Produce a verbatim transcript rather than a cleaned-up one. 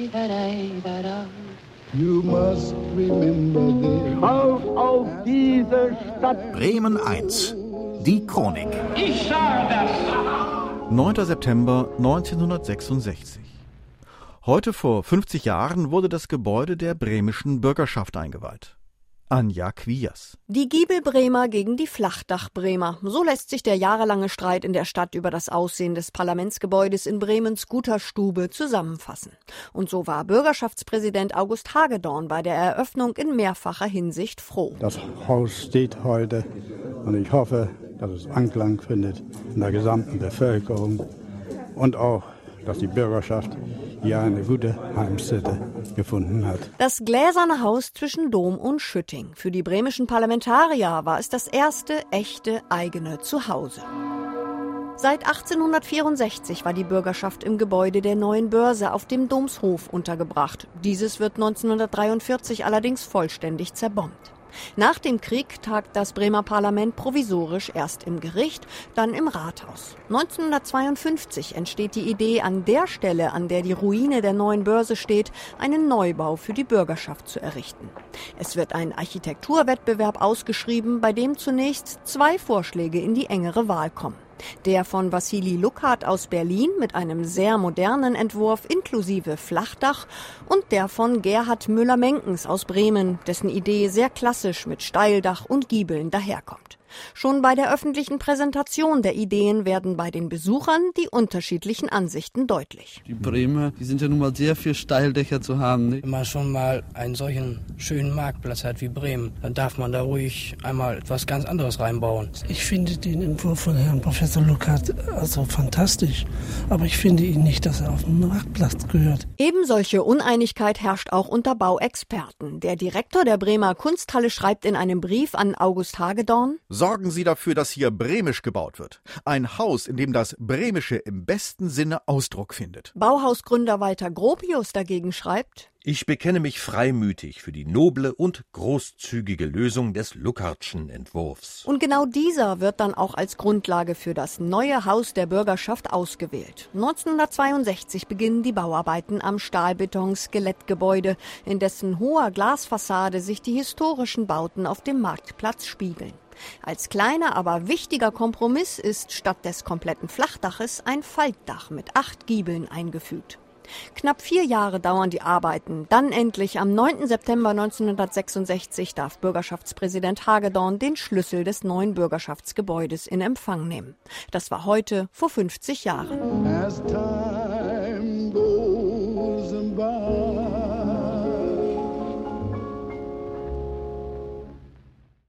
You must remember this. Auf, auf diese Stadt. Bremen eins. Die Chronik. Ich sah das. neunter September neunzehnhundertsechsundsechzig. Heute vor fünfzig Jahren wurde das Gebäude der bremischen Bürgerschaft eingeweiht. Anja Quiers. Die Giebelbremer gegen die Flachdachbremer. So lässt sich der jahrelange Streit in der Stadt über das Aussehen des Parlamentsgebäudes in Bremens guter Stube zusammenfassen. Und so war Bürgerschaftspräsident August Hagedorn bei der Eröffnung in mehrfacher Hinsicht froh. Das Haus steht heute und ich hoffe, dass es Anklang findet in der gesamten Bevölkerung und auch, dass die Bürgerschaft hier eine gute Heimstätte gefunden hat. Das gläserne Haus zwischen Dom und Schütting. Für die bremischen Parlamentarier war es das erste echte eigene Zuhause. Seit achtzehnhundertvierundsechzig war die Bürgerschaft im Gebäude der Neuen Börse auf dem Domshof untergebracht. Dieses wird neunzehnhundertdreiundvierzig allerdings vollständig zerbombt. Nach dem Krieg tagt das Bremer Parlament provisorisch erst im Gericht, dann im Rathaus. neunzehnhundertzweiundfünfzig entsteht die Idee, an der Stelle, an der die Ruine der Neuen Börse steht, einen Neubau für die Bürgerschaft zu errichten. Es wird ein Architekturwettbewerb ausgeschrieben, bei dem zunächst zwei Vorschläge in die engere Wahl kommen. Der von Wassili Luckhard aus Berlin mit einem sehr modernen Entwurf inklusive Flachdach und der von Gerhard Müller-Menkens aus Bremen, dessen Idee sehr klassisch mit Steildach und Giebeln daherkommt. Schon bei der öffentlichen Präsentation der Ideen werden bei den Besuchern die unterschiedlichen Ansichten deutlich. Die Bremer, die sind ja nun mal sehr für Steildächer zu haben. Ne? Wenn man schon mal einen solchen schönen Marktplatz hat wie Bremen, dann darf man da ruhig einmal etwas ganz anderes reinbauen. Ich finde den Entwurf von Herrn Professor Luckhard also fantastisch, aber ich finde ihn nicht, dass er auf den Marktplatz gehört. Eben solche Uneinigkeit herrscht auch unter Bauexperten. Der Direktor der Bremer Kunsthalle schreibt in einem Brief an August Hagedorn: Sorgen Sie dafür, dass hier bremisch gebaut wird. Ein Haus, in dem das Bremische im besten Sinne Ausdruck findet. Bauhausgründer Walter Gropius dagegen schreibt: Ich bekenne mich freimütig für die noble und großzügige Lösung des Luckhardtschen Entwurfs. Und genau dieser wird dann auch als Grundlage für das neue Haus der Bürgerschaft ausgewählt. neunzehnhundertzweiundsechzig beginnen die Bauarbeiten am Stahlbeton-Skelettgebäude, in dessen hoher Glasfassade sich die historischen Bauten auf dem Marktplatz spiegeln. Als kleiner, aber wichtiger Kompromiss ist statt des kompletten Flachdaches ein Faltdach mit acht Giebeln eingefügt. Knapp vier Jahre dauern die Arbeiten. Dann endlich am neunten September neunzehnhundertsechsundsechzig darf Bürgerschaftspräsident Hagedorn den Schlüssel des neuen Bürgerschaftsgebäudes in Empfang nehmen. Das war heute vor fünfzig Jahren.